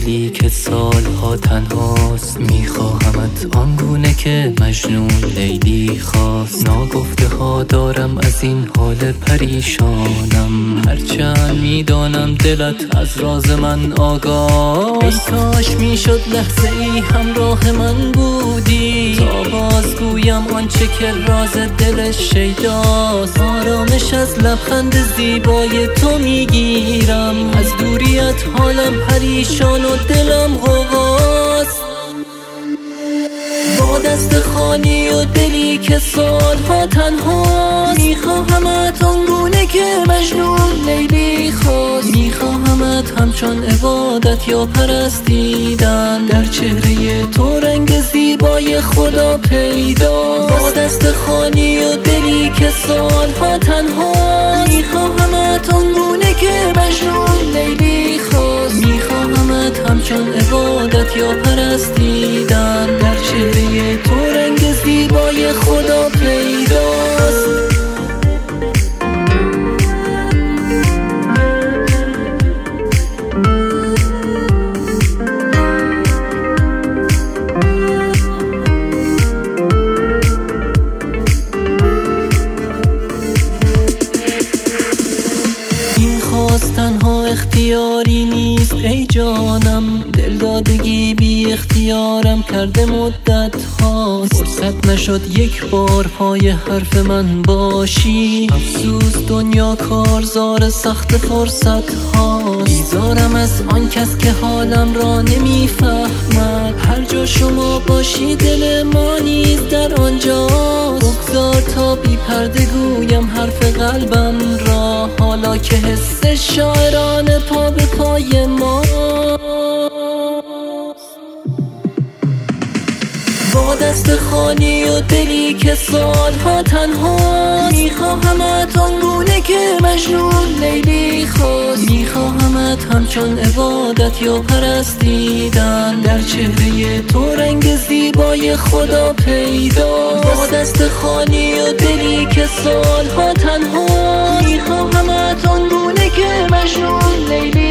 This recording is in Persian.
دلی که سالها تنهاست. میخواهمت آنگونه که مجنون لیلی خواست. ناگفته ها دارم از این حال پریشانم، هرچند میدانم دلت از راز من آگاه. ای کاش میشد لحظه ای همراه من بودی، تا بازگویم آنچه که راز دل شیداست. آرامش از لبخند زیبای تو میگیرم، از دوریت حالم پریشان و دلم غواست. با دست خالی و دلی که سالها تنهاست. میخواهمت آنگونه که مجنون لیلی خواست. میخواهمت همچون عبادت یا پرستیدن، در چهره تو رنگ زیبای خدا پیدا. با دست خالی و دلی که سالها تنهاست. میخواهمت آنگونه که مجنون لیلی خواست. میخواهمت همچون عبادت یا پرستیدن، در چهره تو رنگ زیبای خدا پیداست. تنها اختیاری نیست ای جانم، دلدادگی بی اختیارم کرده مدت هاست. فرصت نشد یک بار پای حرف من باشی، افسوس دنیا کارزار سخت فرصت هاست. بیزارم از آن کس که حالم را نمیفهمد، هر جا شما باشی دل ما نیز در آنجاست. بگذار تا بی پرده گویم حرف قلبم را، حالا که حس شاعرانه پا به پای ما. با دست خالی و دلی که سالها تنهاست. میخواهمت آنگونه که مجنون لیلی خواست. میخواهمت همچون عبادت یا پرستیدن، در چهره تو رنگ زیبای خدا پیدا. با دست خالی و دلی که سالها تنهاست. میخواهمت آنگونه که مجنون لیلی